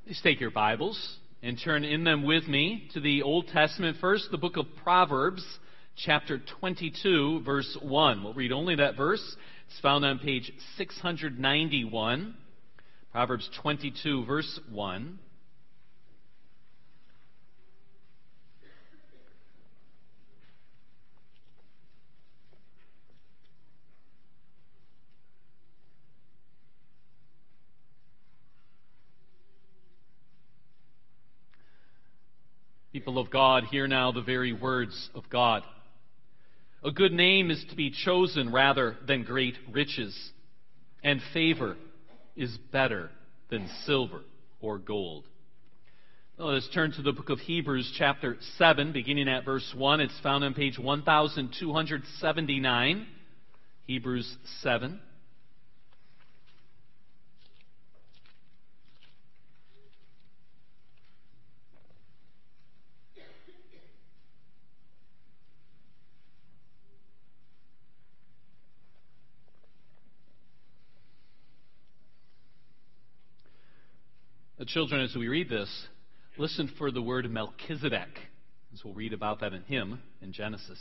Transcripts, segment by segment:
Please take your Bibles and turn in them with me to the Old Testament. First, the book of Proverbs, chapter 22, verse 1. We'll read only that verse. It's found on page 691. Proverbs 22, verse 1. People of God, hear now the very words of God. A good name is to be chosen rather than great riches, and favor is better than silver or gold. Now let's turn to the book of Hebrews, chapter 7, beginning at verse 1. It's found on page 1279. Hebrews 7. Children, as we read this, listen for the word Melchizedek, as we'll read about that in hymn in Genesis.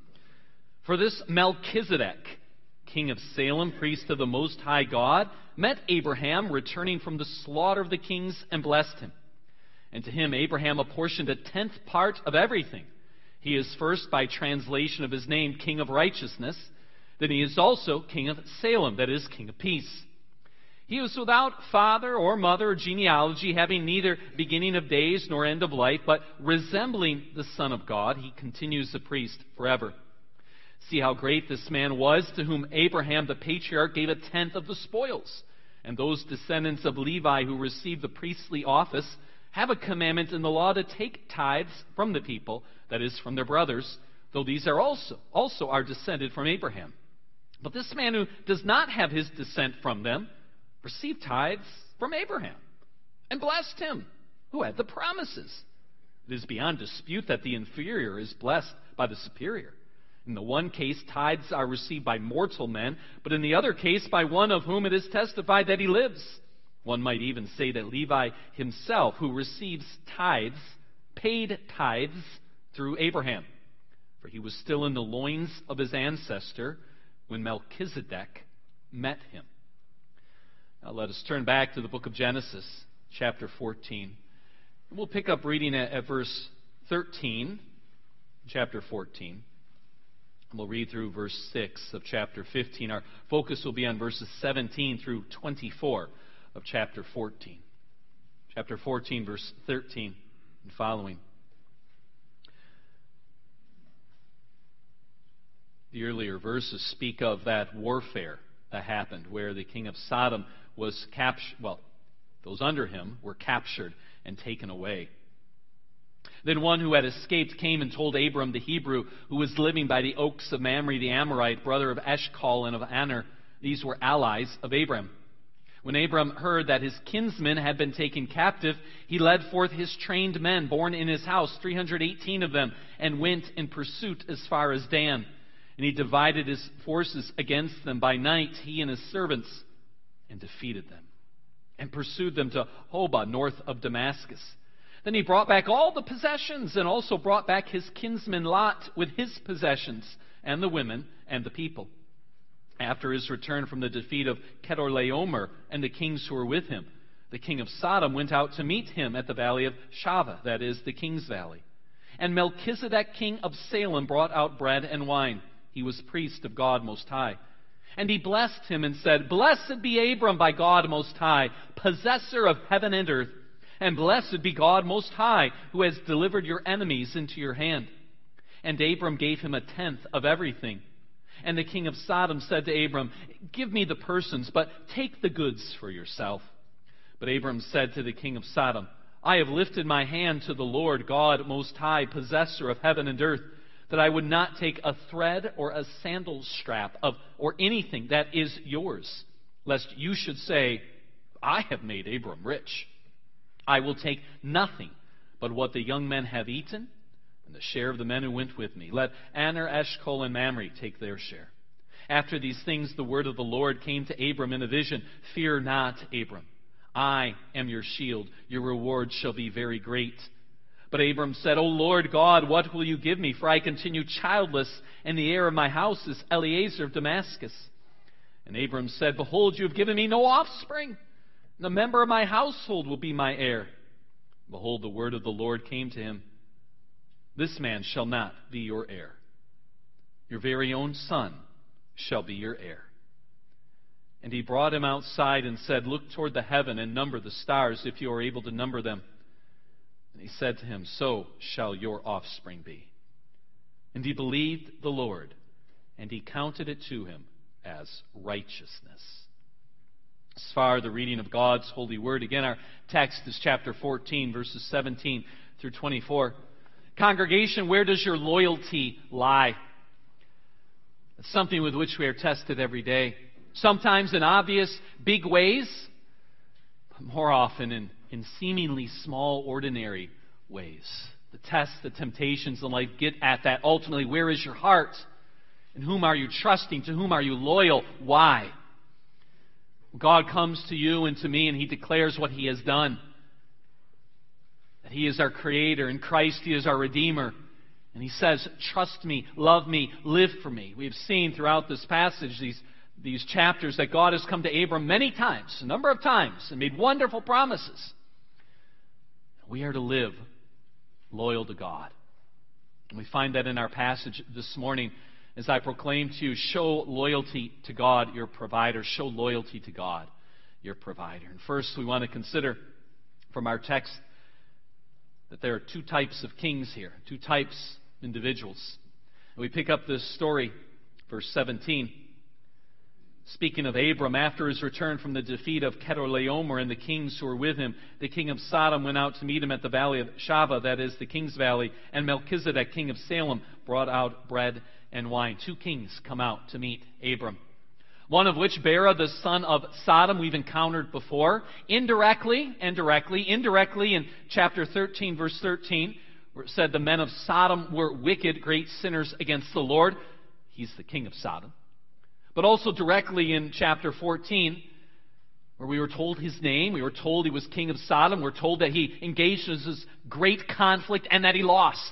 For this Melchizedek, king of Salem, priest of the Most High God, met Abraham returning from the slaughter of the kings and blessed him. And to him Abraham apportioned a 10th part of everything. He is first, by translation of his name, King of Righteousness. Then he is also King of Salem, that is, King of Peace. He was without father or mother or genealogy, having neither beginning of days nor end of life, but resembling the Son of God, he continues the priest forever. See how great this man was, to whom Abraham the patriarch gave a 10th of the spoils. And those descendants of Levi who received the priestly office have a commandment in the law to take tithes from the people, that is, from their brothers, though these are also are descended from Abraham. But this man who does not have his descent from them received tithes from Abraham and blessed him who had the promises. It is beyond dispute that the inferior is blessed by the superior. In the one case, tithes are received by mortal men, but in the other case, by one of whom it is testified that he lives. One might even say that Levi himself, who receives tithes, paid tithes through Abraham, for he was still in the loins of his ancestor when Melchizedek met him. Now let us turn back to the book of Genesis, chapter 14. And we'll pick up reading at verse 13, chapter 14. And we'll read through verse 6 of chapter 15. Our focus will be on verses 17 through 24 of chapter 14. Chapter 14, verse 13 and following. The earlier verses speak of that warfare that happened where the king of Sodom was captured. Well, those under him were captured and taken away. Then one who had escaped came and told Abram the Hebrew, who was living by the oaks of Mamre the Amorite, brother of Eshcol and of Aner. These were allies of Abram. When Abram heard that his kinsmen had been taken captive, he led forth his trained men born in his house, 318 of them, and went in pursuit as far as Dan. And he divided his forces against them by night, he and his servants, and defeated them, and pursued them to Hobah, north of Damascus. Then he brought back all the possessions, and also brought back his kinsman Lot with his possessions, and the women, and the people. After his return from the defeat of Chedorlaomer and the kings who were with him, the king of Sodom went out to meet him at the valley of Shaveh, that is, the king's valley. And Melchizedek, king of Salem, brought out bread and wine. He was priest of God Most High. And he blessed him and said, Blessed be Abram by God Most High, possessor of heaven and earth. And blessed be God Most High, who has delivered your enemies into your hand. And Abram gave him a 10th of everything. And the king of Sodom said to Abram, Give me the persons, but take the goods for yourself. But Abram said to the king of Sodom, I have lifted my hand to the Lord God Most High, possessor of heaven and earth, that I would not take a thread or a sandal strap or anything that is yours, lest you should say, I have made Abram rich. I will take nothing but what the young men have eaten, and the share of the men who went with me. Let Aner, Eshcol, and Mamre take their share. After these things the word of the Lord came to Abram in a vision. Fear not, Abram. I am your shield. Your reward shall be very great. But Abram said, O Lord God, what will you give me? For I continue childless, and the heir of my house is Eliezer of Damascus. And Abram said, Behold, you have given me no offspring. And a member of my household will be my heir. Behold, the word of the Lord came to him. This man shall not be your heir. Your very own son shall be your heir. And he brought him outside and said, Look toward the heaven and number the stars, if you are able to number them. And he said to him, So shall your offspring be. And he believed the Lord, and he counted it to him as righteousness. As far the reading of God's holy word. Again, our text is chapter 14, verses 17 through 24. Congregation, where does your loyalty lie? It's something with which we are tested every day. Sometimes in obvious, big ways, but more often in seemingly small, ordinary ways. The tests, the temptations in life get at that. Ultimately, where is your heart? In whom are you trusting? To whom are you loyal? Why? God comes to you and to me, and He declares what He has done. That He is our Creator. In Christ, He is our Redeemer. And He says, trust me, love me, live for me. We have seen throughout this passage, these chapters, that God has come to Abram many times, a number of times, and made wonderful promises. We are to live loyal to God. And we find that in our passage this morning, as I proclaim to you, show loyalty to God, your provider. Show loyalty to God, your provider. And first, we want to consider from our text that there are two types of kings here, two types of individuals. And we pick up this story, verse 17. Speaking of Abram, after his return from the defeat of Chedorlaomer and the kings who were with him, the king of Sodom went out to meet him at the valley of Shaveh, that is, the king's valley, and Melchizedek, king of Salem, brought out bread and wine. Two kings come out to meet Abram. One of which, Bera, the son of Sodom, we've encountered before. Indirectly in chapter 13, verse 13, where it said the men of Sodom were wicked, great sinners against the Lord. He's the king of Sodom. But also directly in chapter 14, where we were told his name, we were told he was king of Sodom, we're told that he engaged in this great conflict and that he lost.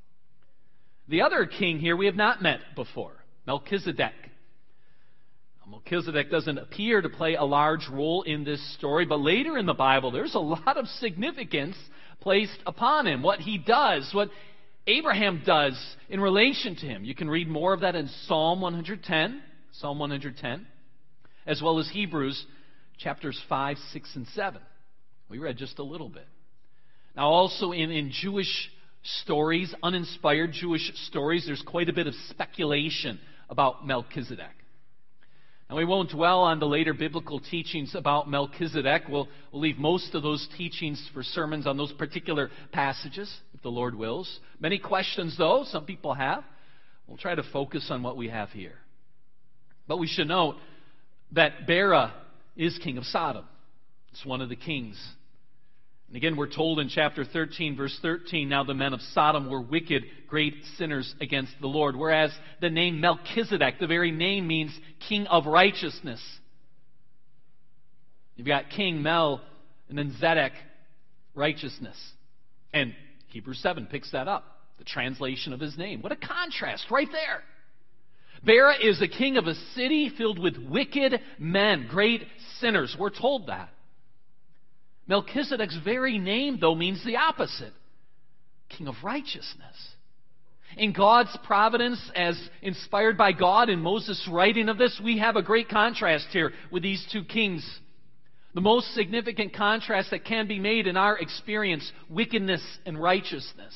The other king here we have not met before, Melchizedek. Melchizedek doesn't appear to play a large role in this story, but later in the Bible there's a lot of significance placed upon him. What he does, what Abraham does in relation to him. You can read more of that in Psalm 110, as well as Hebrews chapters 5, 6, and 7. We read just a little bit. Now also in Jewish stories, uninspired Jewish stories, there's quite a bit of speculation about Melchizedek. Now we won't dwell on the later biblical teachings about Melchizedek. We'll leave most of those teachings for sermons on those particular passages, if the Lord wills. Many questions, though, some people have. We'll try to focus on what we have here. But we should note that Bera is king of Sodom. It's one of the kings. And again, we're told in chapter 13, verse 13, now the men of Sodom were wicked, great sinners against the Lord. Whereas the name Melchizedek, the very name means king of righteousness. You've got king, Mel, and then Zedek, righteousness. And Hebrews 7 picks that up, the translation of his name. What a contrast right there. Bera is the king of a city filled with wicked men, great sinners. We're told that. Melchizedek's very name, though, means the opposite. King of righteousness. In God's providence, as inspired by God in Moses' writing of this, we have a great contrast here with these two kings. The most significant contrast that can be made in our experience, wickedness and righteousness.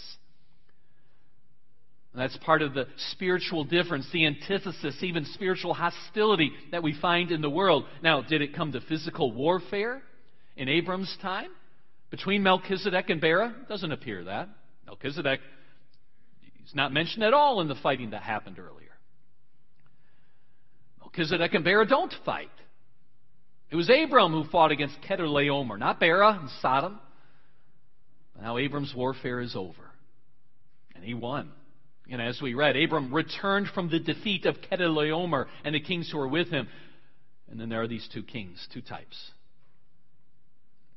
That's part of the spiritual difference, the antithesis, even spiritual hostility that we find in the world. Now, did it come to physical warfare in Abram's time between Melchizedek and Bera? It doesn't appear that. Melchizedek is not mentioned at all in the fighting that happened earlier. Melchizedek and Bera don't fight. It was Abram who fought against Chedorlaomer, not Bera and Sodom. But now Abram's warfare is over, and he won. And as we read, Abram returned from the defeat of Chedorlaomer and the kings who were with him. And then there are these two kings, two types.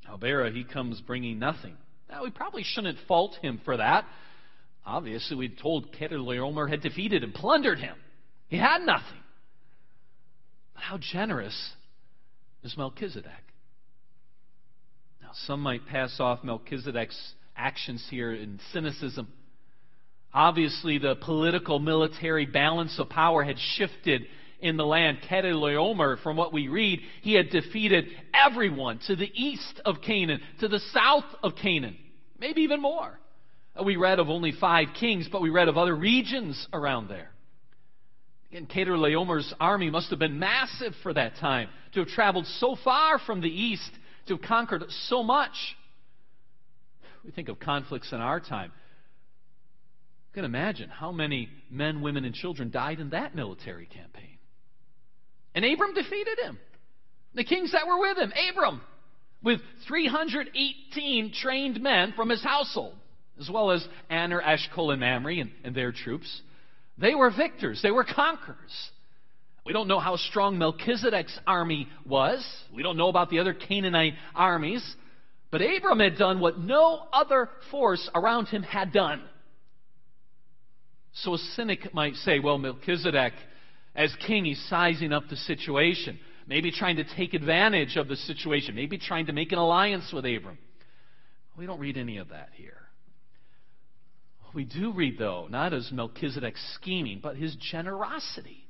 Now, Bera, he comes bringing nothing. Now, we probably shouldn't fault him for that. Obviously, we'd told Chedorlaomer had defeated and plundered him. He had nothing. But how generous is Melchizedek? Now, some might pass off Melchizedek's actions here in cynicism. Obviously, the political military balance of power had shifted in the land. Chedorlaomer, from what we read, he had defeated everyone to the east of Canaan, to the south of Canaan, maybe even more. We read of only 5 kings, but we read of other regions around there. Again, Chedorlaomer's army must have been massive for that time, to have traveled so far from the east, to have conquered so much. We think of conflicts in our time. You can imagine how many men, women, and children died in that military campaign. And Abram defeated him. The kings that were with him, Abram, with 318 trained men from his household, as well as Aner, Eshcol, and Mamre and their troops. They were victors. They were conquerors. We don't know how strong Melchizedek's army was. We don't know about the other Canaanite armies. But Abram had done what no other force around him had done. So a cynic might say, well, Melchizedek, as king, he's sizing up the situation. Maybe trying to take advantage of the situation. Maybe trying to make an alliance with Abram. We don't read any of that here. We do read, though, not as Melchizedek scheming, but his generosity.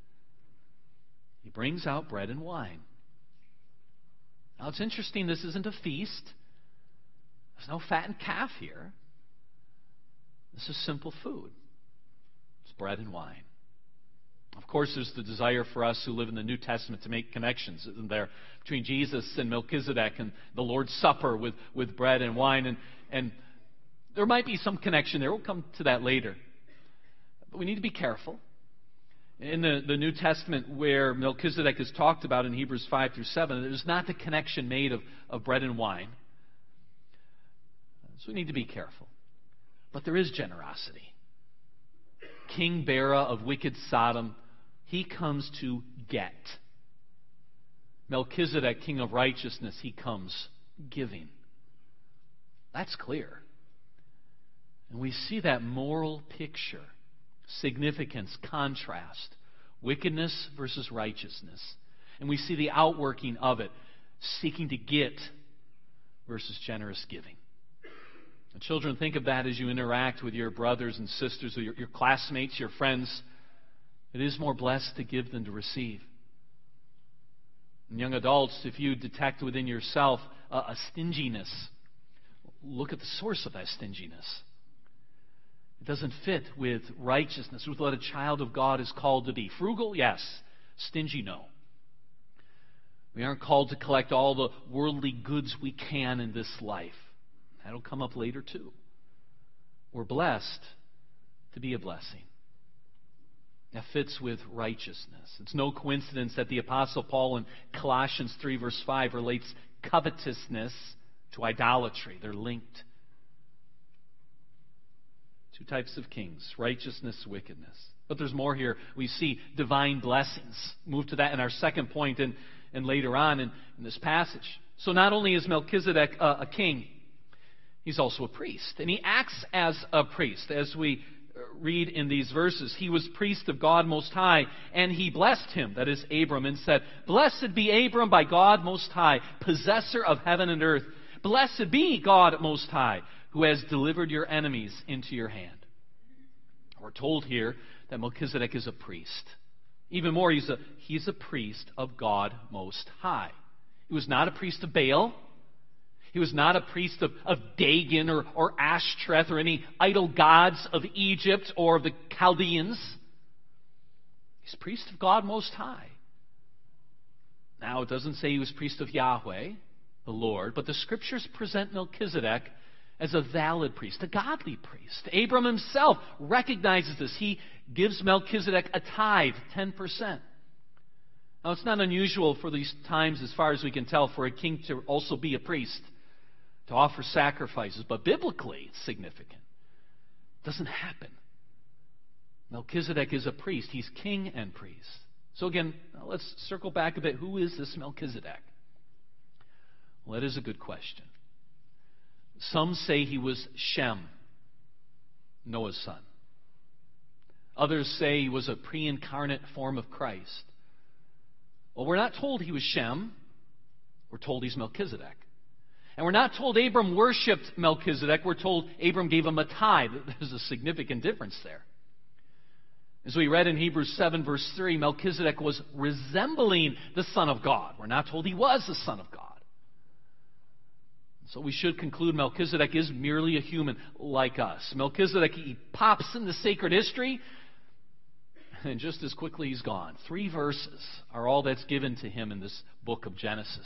He brings out bread and wine. Now, it's interesting, this isn't a feast. There's no fattened calf here. This is simple food. It's bread and wine. Of course, there's the desire for us who live in the New Testament to make connections, isn't there, between Jesus and Melchizedek and the Lord's Supper with bread and wine. And there might be some connection there. We'll come to that later. But we need to be careful. In the New Testament, where Melchizedek is talked about in Hebrews 5 through 7, there's not the connection made of bread and wine. So we need to be careful. But there is generosity. King Bera of wicked Sodom, he comes to get. Melchizedek, king of righteousness, he comes giving. That's clear. And we see that moral picture, significance, contrast, wickedness versus righteousness. And we see the outworking of it, seeking to get versus generous giving. And children, think of that as you interact with your brothers and sisters, or your classmates, your friends. It is more blessed to give than to receive. And young adults, if you detect within yourself a stinginess, look at the source of that stinginess. It doesn't fit with righteousness, with what a child of God is called to be. Frugal, yes. Stingy, no. We aren't called to collect all the worldly goods we can in this life. That'll come up later too. We're blessed to be a blessing. That fits with righteousness. It's no coincidence that the Apostle Paul in Colossians 3 verse 5 relates covetousness to idolatry. They're linked. 2 types of kings, righteousness, wickedness. But there's more here. We see divine blessings. Move to that in our second point and later on in this passage. So not only is Melchizedek a king, he's also a priest. And he acts as a priest. As we read in these verses, he was priest of God Most High, and he blessed him, that is Abram, and said, "Blessed be Abram by God Most High, possessor of heaven and earth. Blessed be God Most High, who has delivered your enemies into your hand." We're told here that Melchizedek is a priest. Even more, he's a priest of God Most High. He was not a priest of Baal. He was not a priest of Dagon or Ashtoreth or any idol gods of Egypt or of the Chaldeans. He's priest of God Most High. Now, it doesn't say he was priest of Yahweh, the Lord, but the Scriptures present Melchizedek as a valid priest, a godly priest. Abram himself recognizes this. He gives Melchizedek a tithe, 10%. Now, it's not unusual for these times, as far as we can tell, for a king to also be a priest, to offer sacrifices. But biblically, it's significant. It doesn't happen. Melchizedek is a priest. He's king and priest. So again, let's circle back a bit. Who is this Melchizedek? Well, that is a good question. Some say he was Shem, Noah's son. Others say he was a pre-incarnate form of Christ. Well, we're not told he was Shem. We're told he's Melchizedek. And we're not told Abram worshipped Melchizedek. We're told Abram gave him a tithe. There's a significant difference there. As we read in Hebrews 7, verse 3, Melchizedek was resembling the Son of God. We're not told he was the Son of God. So we should conclude Melchizedek is merely a human like us. Melchizedek, he pops into sacred history, and just as quickly he's gone. 3 verses are all that's given to him in this book of Genesis.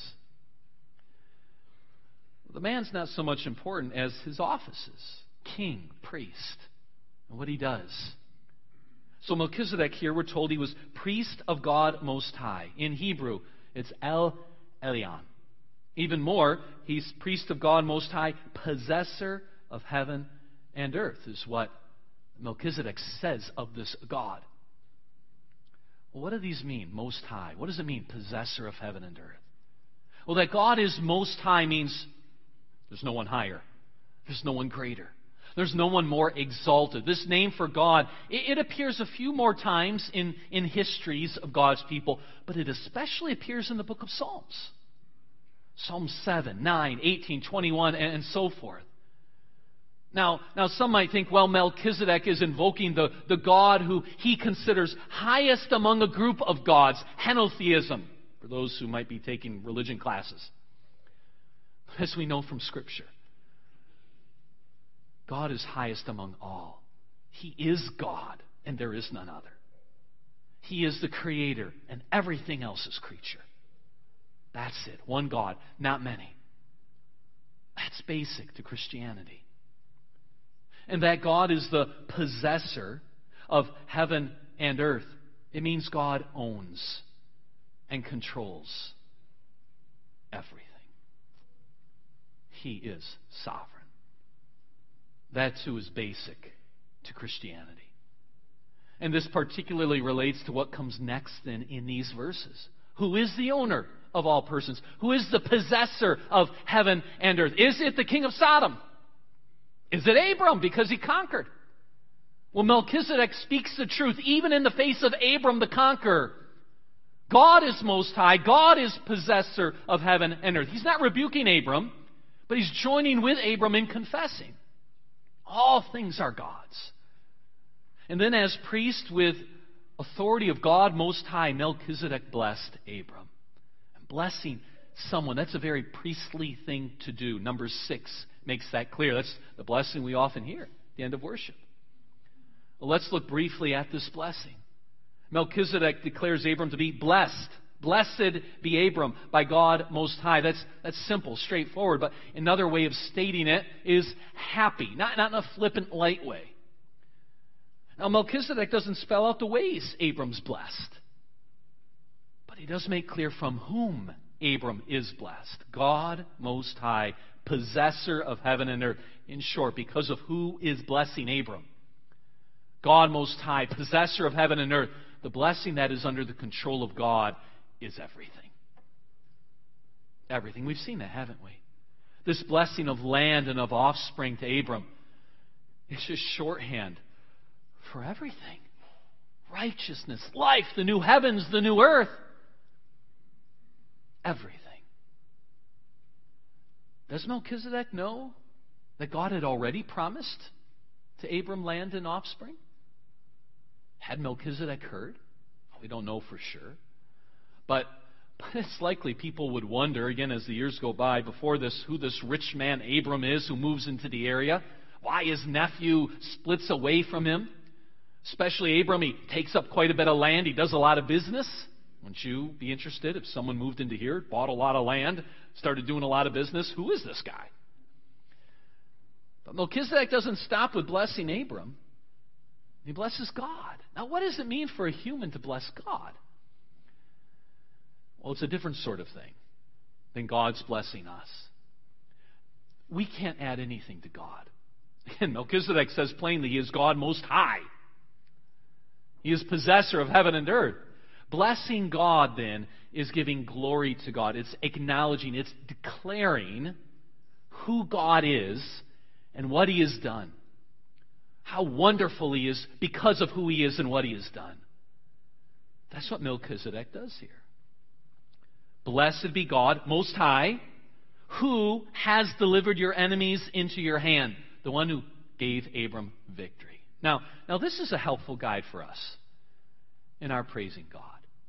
The man's not so much important as his offices: king, priest, and what he does. So Melchizedek here, we're told he was priest of God Most High. In Hebrew, it's El Elyon. Even more, he's priest of God Most High, possessor of heaven and earth, is what Melchizedek says of this God. Well, what do these mean, Most High? What does it mean, possessor of heaven and earth? Well, that God is Most High means there's no one higher. There's no one greater. There's no one more exalted. This name for God, it appears a few more times in histories of God's people, but it especially appears in the book of Psalms. Psalm 7, 9, 18, 21, and so forth. Now some might think, well, Melchizedek is invoking the God who he considers highest among a group of gods, henotheism, for those who might be taking religion classes. As we know from Scripture, God is highest among all. He is God, and there is none other. He is the Creator, and everything else is creature. That's it. One God, not many. That's basic to Christianity. And that God is the possessor of heaven and earth. It means God owns and controls everything. He is sovereign. That too is basic to Christianity. And this particularly relates to what comes next in these verses. Who is the owner of all persons? Who is the possessor of heaven and earth? Is it the king of Sodom? Is it Abram because he conquered? Well, Melchizedek speaks the truth even in the face of Abram the conqueror. God is Most High. God is possessor of heaven and earth. He's not rebuking Abram, but he's joining with Abram in confessing. All things are God's. And then as priest with authority of God Most High, Melchizedek blessed Abram. And blessing someone, that's a very priestly thing to do. Numbers 6 makes that clear. That's the blessing we often hear at the end of worship. Well, let's look briefly at this blessing. Melchizedek declares Abram to be blessed. Blessed be Abram by God Most High. That's simple, straightforward. But another way of stating it is happy, not in a flippant, light way. Now, Melchizedek doesn't spell out the ways Abram's blessed. But he does make clear from whom Abram is blessed. God Most High, possessor of heaven and earth. In short, because of who is blessing Abram. God Most High, possessor of heaven and earth. The blessing that is under the control of God is everything. Everything. We've seen that, haven't we? This blessing of land and of offspring to Abram is just shorthand for everything. Righteousness, life, the new heavens, the new earth. Everything. Does Melchizedek know that God had already promised to Abram land and offspring? Had Melchizedek heard? We don't know for sure. But it's likely people would wonder, again, as the years go by, before this, who this rich man Abram is who moves into the area. Why his nephew splits away from him. Especially Abram, he takes up quite a bit of land. He does a lot of business. Wouldn't you be interested if someone moved into here, bought a lot of land, started doing a lot of business? Who is this guy? But Melchizedek doesn't stop with blessing Abram. He blesses God. Now, what does it mean for a human to bless God? Well, it's a different sort of thing than God's blessing us. We can't add anything to God. And Melchizedek says plainly, he is God Most High. He is possessor of heaven and earth. Blessing God, then, is giving glory to God. It's acknowledging, it's declaring who God is and what He has done. How wonderful He is because of who He is and what He has done. That's what Melchizedek does here. Blessed be God, Most High, who has delivered your enemies into your hand, the one who gave Abram victory. Now this is a helpful guide for us in our praising God.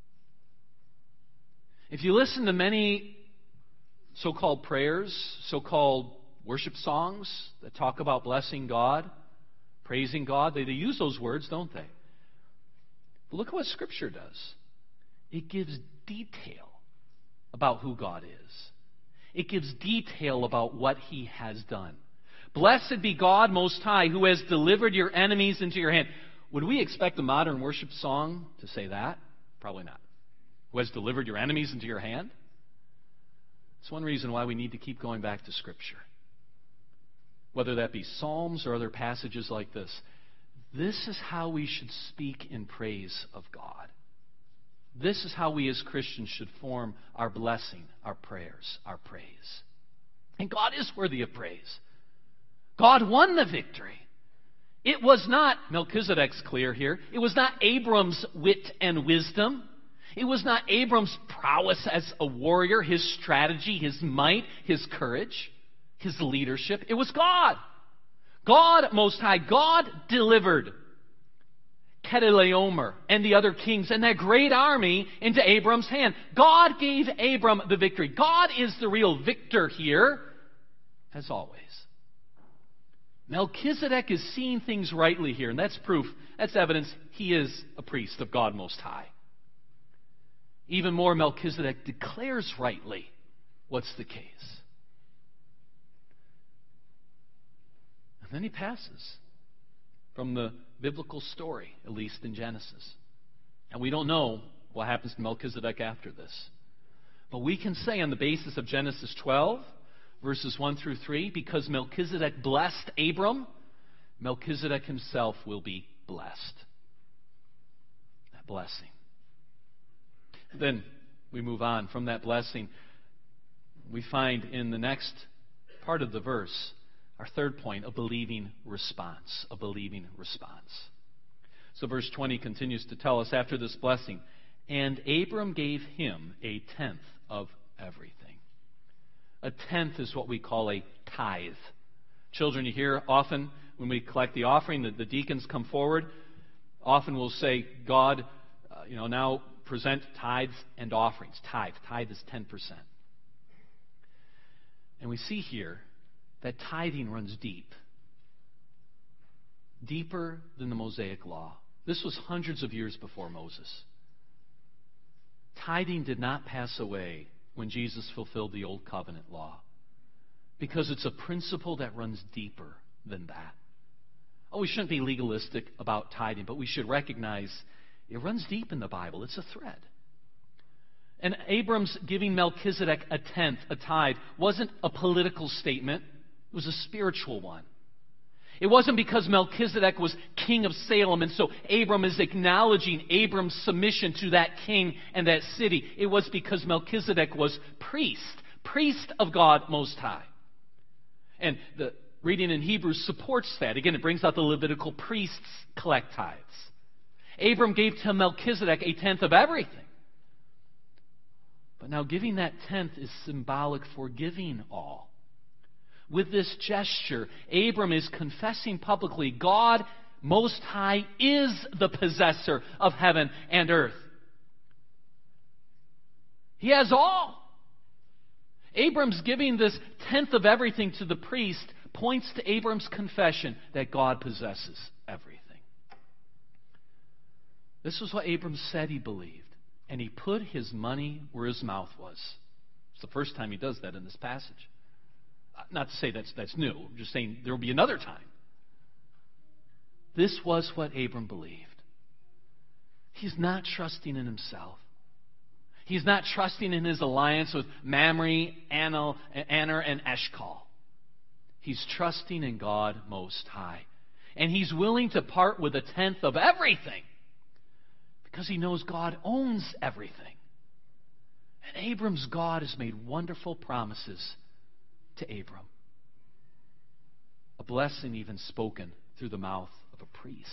If you listen to many so-called prayers, so-called worship songs that talk about blessing God, praising God, they use those words, don't they? But look at what Scripture does. It gives detail about who God is. It gives detail about what He has done. Blessed be God Most High, who has delivered your enemies into your hand. Would we expect a modern worship song to say that? Probably not. Who has delivered your enemies into your hand? It's one reason why we need to keep going back to Scripture. Whether that be Psalms or other passages like this. This is how we should speak in praise of God. This is how we as Christians should form our blessing, our prayers, our praise. And God is worthy of praise. God won the victory. It was not, Melchizedek's clear here, it was not Abram's wit and wisdom. It was not Abram's prowess as a warrior, his strategy, his might, his courage, his leadership. It was God. God Most High. God delivered Chedorlaomer and the other kings and that great army into Abram's hand. God gave Abram the victory. God is the real victor here, as always. Melchizedek is seeing things rightly here, and that's proof, that's evidence he is a priest of God Most High. Even more, Melchizedek declares rightly what's the case. And then he passes from the biblical story, at least in Genesis. And we don't know what happens to Melchizedek after this. But we can say on the basis of Genesis 12, verses 1 through 3, because Melchizedek blessed Abram, Melchizedek himself will be blessed. That blessing. Then we move on from that blessing. We find in the next part of the verse, our third point, a believing response. A believing response. So verse 20 continues to tell us after this blessing, and Abram gave him a tenth of everything. A tenth is what we call a tithe. Children, you hear often when we collect the offering, the deacons come forward. Often we'll say, God, now present tithes and offerings. Tithe is 10%. And we see here that tithing runs deep. Deeper than the Mosaic law. This was hundreds of years before Moses. Tithing did not pass away when Jesus fulfilled the Old Covenant law. Because it's a principle that runs deeper than that. Oh, we shouldn't be legalistic about tithing, but we should recognize it runs deep in the Bible. It's a thread. And Abram's giving Melchizedek a tenth, a tithe, wasn't a political statement. It was a spiritual one. It wasn't because Melchizedek was king of Salem, and so Abram is acknowledging Abram's submission to that king and that city. It was because Melchizedek was priest of God Most High. And the reading in Hebrews supports that. Again, it brings out the Levitical priests collect tithes. Abram gave to Melchizedek a tenth of everything. But now giving that tenth is symbolic for giving all. With this gesture, Abram is confessing publicly, God Most High is the possessor of heaven and earth. He has all. Abram's giving this tenth of everything to the priest points to Abram's confession that God possesses everything. This was what Abram said he believed. And he put his money where his mouth was. It's the first time he does that in this passage. Not to say that's new. I'm just saying there will be another time. This was what Abram believed. He's not trusting in himself. He's not trusting in his alliance with Mamre, Aner, and Eshcol. He's trusting in God Most High. And he's willing to part with a tenth of everything because he knows God owns everything. And Abram's God has made wonderful promises to Abram. A blessing even spoken through the mouth of a priest.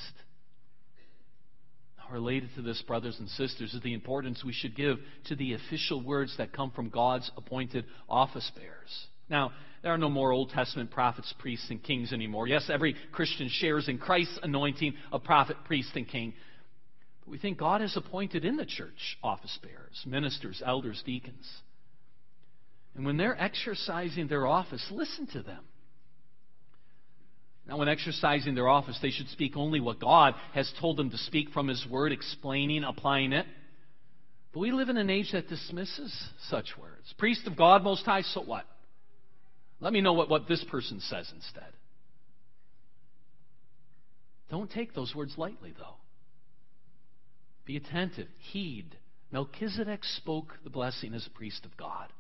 Now, related to this, brothers and sisters, is the importance we should give to the official words that come from God's appointed office bearers. Now, there are no more Old Testament prophets, priests, and kings anymore. Yes, every Christian shares in Christ's anointing of prophet, priest, and king. But we think God has appointed in the church office bearers, ministers, elders, deacons. And when they're exercising their office, listen to them. Now, when exercising their office, they should speak only what God has told them to speak from His Word, explaining, applying it. But we live in an age that dismisses such words. Priest of God Most High, so what? Let me know what this person says instead. Don't take those words lightly, though. Be attentive. Heed. Melchizedek spoke the blessing as a priest of God.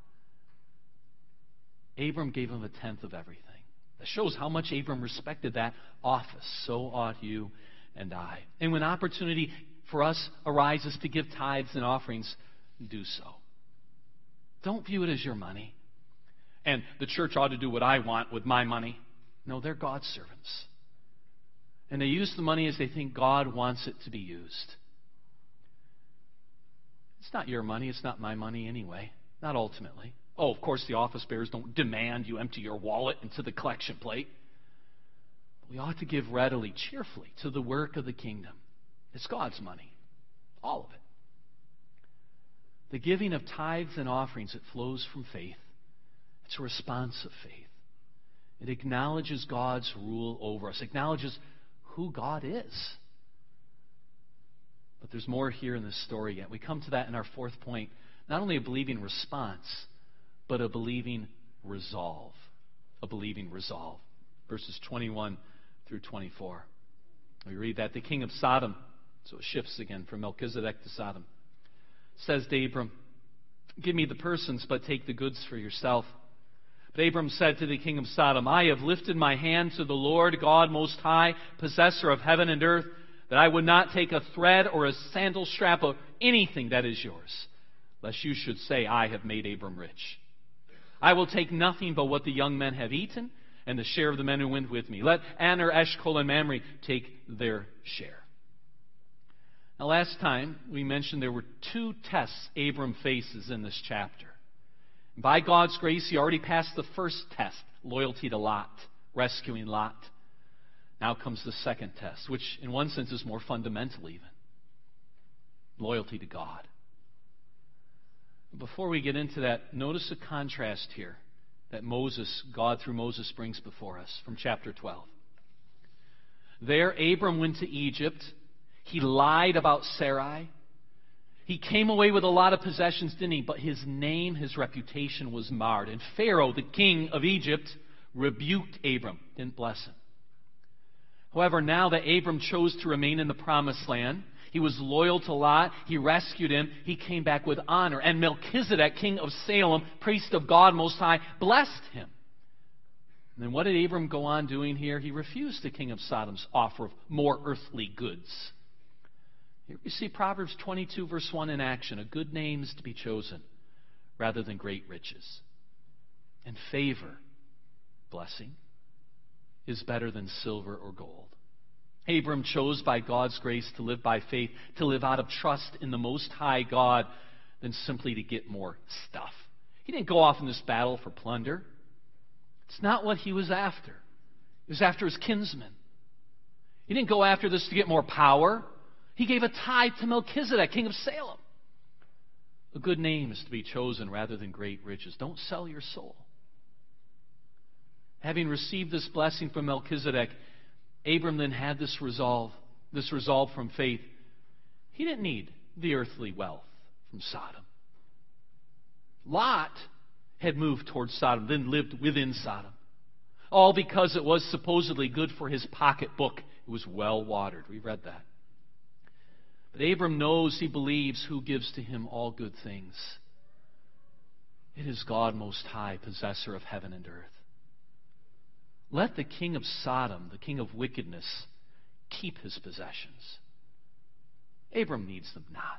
Abram gave him a tenth of everything. That shows how much Abram respected that office. So ought you and I. And when opportunity for us arises to give tithes and offerings, do so. Don't view it as your money. And the church ought to do what I want with my money. No, they're God's servants. And they use the money as they think God wants it to be used. It's not your money. It's not my money anyway. Not ultimately. Oh, of course, the office bearers don't demand you empty your wallet into the collection plate. We ought to give readily, cheerfully, to the work of the kingdom. It's God's money. All of it. The giving of tithes and offerings, it flows from faith. It's a response of faith. It acknowledges God's rule over us. Acknowledges who God is. But there's more here in this story yet. We come to that in our fourth point. Not only a believing response, but a believing resolve. A believing resolve. Verses 21 through 24. We read that the king of Sodom, so it shifts again from Melchizedek to Sodom, says to Abram, "Give me the persons, but take the goods for yourself." But Abram said to the king of Sodom, "I have lifted my hand to the Lord God Most High, possessor of heaven and earth, that I would not take a thread or a sandal strap of anything that is yours, lest you should say, I have made Abram rich. I will take nothing but what the young men have eaten, and the share of the men who went with me. Let Aner, Eshcol, and Mamre take their share." Now, last time we mentioned there were two tests Abram faces in this chapter. By God's grace, he already passed the first test, loyalty to Lot, rescuing Lot. Now comes the second test, which in one sense is more fundamental even. Loyalty to God. Before we get into that, notice the contrast here that God through Moses brings before us from chapter 12. There, Abram went to Egypt. He lied about Sarai. He came away with a lot of possessions, didn't he? But his name, his reputation was marred. And Pharaoh, the king of Egypt, rebuked Abram, didn't bless him. However, now that Abram chose to remain in the promised land, he was loyal to Lot, he rescued him, he came back with honor. And Melchizedek, king of Salem, priest of God Most High, blessed him. And then what did Abram go on doing here? He refused the king of Sodom's offer of more earthly goods. Here we see Proverbs 22, verse 1 in action. A good name is to be chosen rather than great riches. And favor, blessing, is better than silver or gold. Abram chose by God's grace to live by faith, to live out of trust in the Most High God, than simply to get more stuff. He didn't go off in this battle for plunder. It's not what he was after. He was after his kinsmen. He didn't go after this to get more power. He gave a tithe to Melchizedek, king of Salem. A good name is to be chosen rather than great riches. Don't sell your soul. Having received this blessing from Melchizedek, Abram then had this resolve from faith. He didn't need the earthly wealth from Sodom. Lot had moved towards Sodom, then lived within Sodom. All because it was supposedly good for his pocketbook. It was well watered. We read that. But Abram knows, he believes, who gives to him all good things. It is God Most High, possessor of heaven and earth. Let the king of Sodom, the king of wickedness, keep his possessions. Abram needs them not.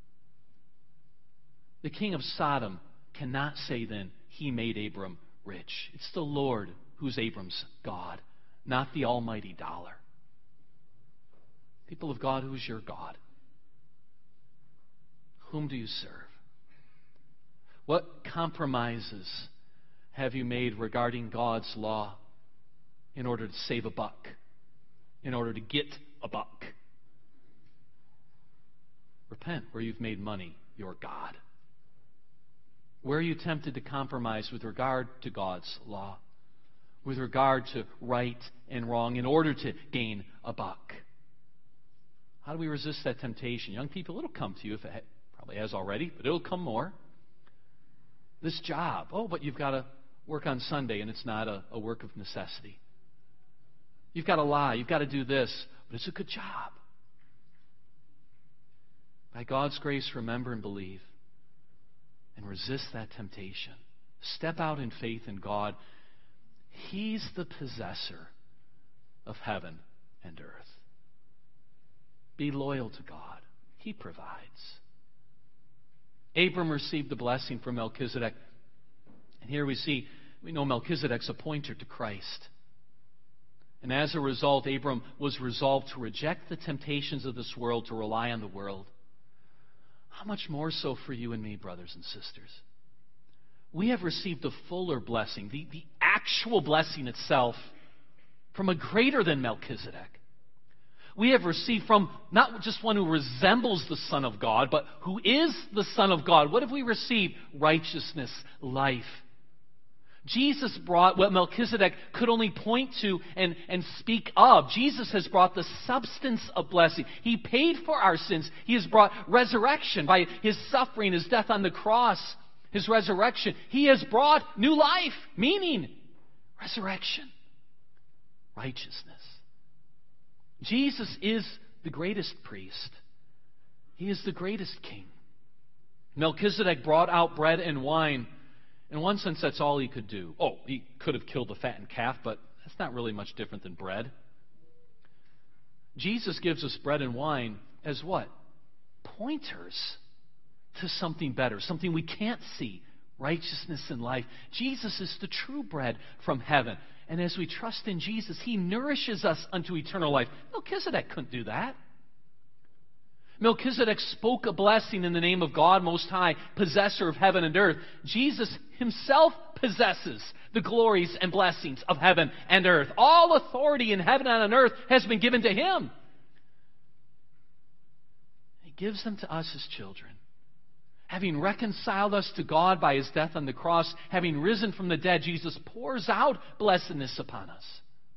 The king of Sodom cannot say then, he made Abram rich. It's the Lord who's Abram's God, not the almighty dollar. People of God, who's your God? Whom do you serve? What compromises have you made regarding God's law in order to save a buck, in order to get a buck? Repent where you've made money your God. Where are you tempted to compromise with regard to God's law, with regard to right and wrong in order to gain a buck? How do we resist that temptation? Young people, it'll come to you, if it probably has already, but it'll come more. This job. Oh, but you've got to work on Sunday, and it's not a work of necessity. You've got to lie. You've got to do this, but it's a good job. By God's grace, remember and believe, and resist that temptation. Step out in faith in God. He's the possessor of heaven and earth. Be loyal to God. He provides. Abram received the blessing from Melchizedek. And here we know Melchizedek's a pointer to Christ. And as a result, Abram was resolved to reject the temptations of this world, to rely on the world. How much more so for you and me, brothers and sisters? We have received the fuller blessing, the actual blessing itself, from a greater than Melchizedek. We have received from not just one who resembles the Son of God, but who is the Son of God. What have we received? Righteousness, life. Jesus brought what Melchizedek could only point to and speak of. Jesus has brought the substance of blessing. He paid for our sins. He has brought resurrection by His suffering, His death on the cross, His resurrection. He has brought new life, meaning resurrection, righteousness. Jesus is the greatest priest. He is the greatest king. Melchizedek brought out bread and wine. In one sense, that's all he could do. Oh, he could have killed the fattened calf, but that's not really much different than bread. Jesus gives us bread and wine as what? Pointers to something better, something we can't see, righteousness and life. Jesus is the true bread from heaven. And as we trust in Jesus, He nourishes us unto eternal life. Melchizedek couldn't do that. Melchizedek spoke a blessing in the name of God Most High, possessor of heaven and earth. Jesus Himself possesses the glories and blessings of heaven and earth. All authority in heaven and on earth has been given to Him. He gives them to us as children. Having reconciled us to God by His death on the cross, having risen from the dead, Jesus pours out blessedness upon us.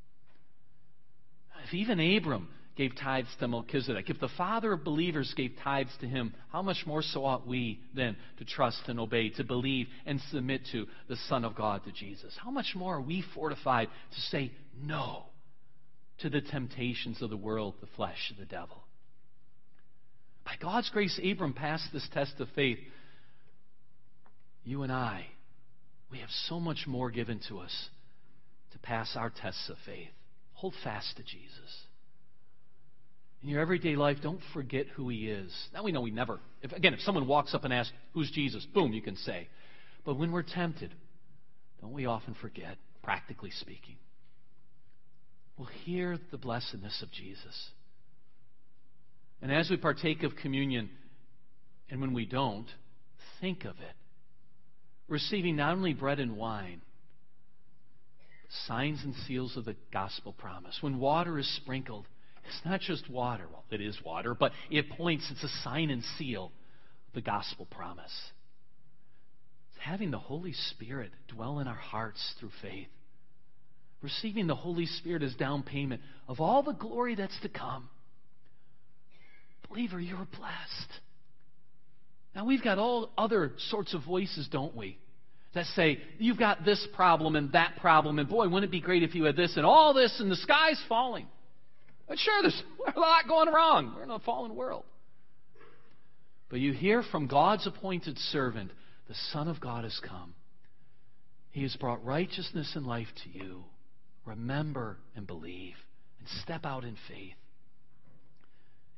If even Abram gave tithes to Melchizedek, if the father of believers gave tithes to him, how much more so ought we then to trust and obey, to believe and submit to the Son of God, to Jesus? How much more are we fortified to say no to the temptations of the world, the flesh, the devil? By God's grace, Abram passed this test of faith. You and I, we have so much more given to us to pass our tests of faith. Hold fast to Jesus. In your everyday life, don't forget who He is. Now we know we never. If someone walks up and asks, who's Jesus? Boom, you can say. But when we're tempted, don't we often forget, practically speaking? We'll hear the blessedness of Jesus. And as we partake of communion, and when we don't, think of it. Receiving not only bread and wine, but signs and seals of the gospel promise. When water is sprinkled, it's not just water. Well, it is water, but it's a sign and seal of the gospel promise. It's having the Holy Spirit dwell in our hearts through faith. Receiving the Holy Spirit as down payment of all the glory that's to come. Believer, you're blessed. Now, we've got all other sorts of voices, don't we? That say, you've got this problem and that problem, and boy, wouldn't it be great if you had this and all this, and the sky's falling. But sure, there's a lot going wrong. We're in a fallen world. But you hear from God's appointed servant, the Son of God has come. He has brought righteousness and life to you. Remember and believe, and step out in faith.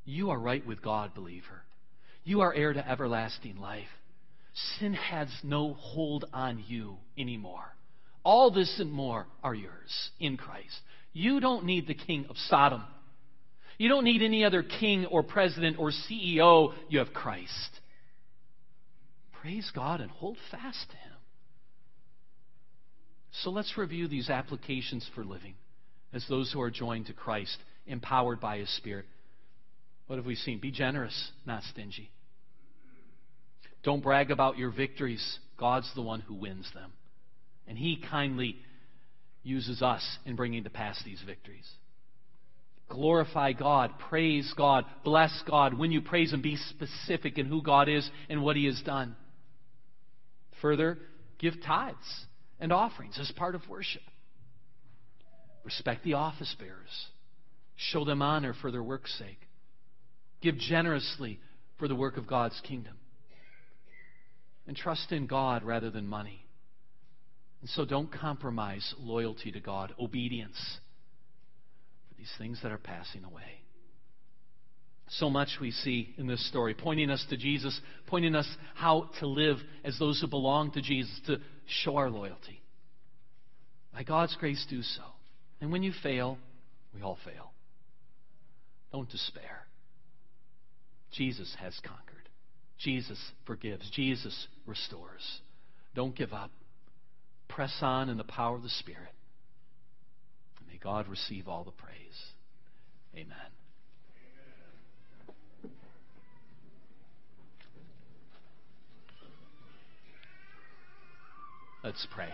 You are right with God, believer. You are heir to everlasting life. Sin has no hold on you anymore. All this and more are yours in Christ. You don't need the king of Sodom. You don't need any other king or president or CEO. You have Christ. Praise God and hold fast to Him. So let's review these applications for living as those who are joined to Christ, empowered by His Spirit. What have we seen? Be generous, not stingy. Don't brag about your victories. God's the one who wins them. And He kindly uses us in bringing to pass these victories. Glorify God, praise God, bless God. When you praise Him, be specific in who God is and what He has done. Further, give tithes and offerings as part of worship. Respect the office bearers. Show them honor for their work's sake. Give generously for the work of God's kingdom. And trust in God rather than money. And so don't compromise loyalty to God, obedience for these things that are passing away. So much we see in this story, pointing us to Jesus, pointing us how to live as those who belong to Jesus, to show our loyalty. By God's grace, do so. And when you fail, we all fail. Don't despair. Jesus has conquered. Jesus forgives. Jesus restores. Don't give up. Press on in the power of the Spirit. And may God receive all the praise. Amen. Let's pray.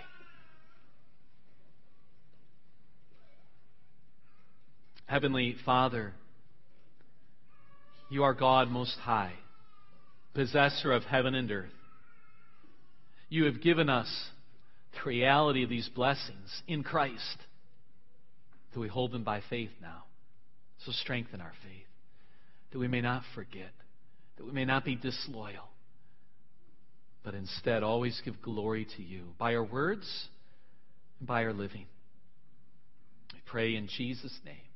Heavenly Father, You are God most high, possessor of heaven and earth. You have given us the reality of these blessings in Christ, that we hold them by faith now. So strengthen our faith, that we may not forget, that we may not be disloyal, but instead always give glory to You by our words and by our living. We pray in Jesus' name.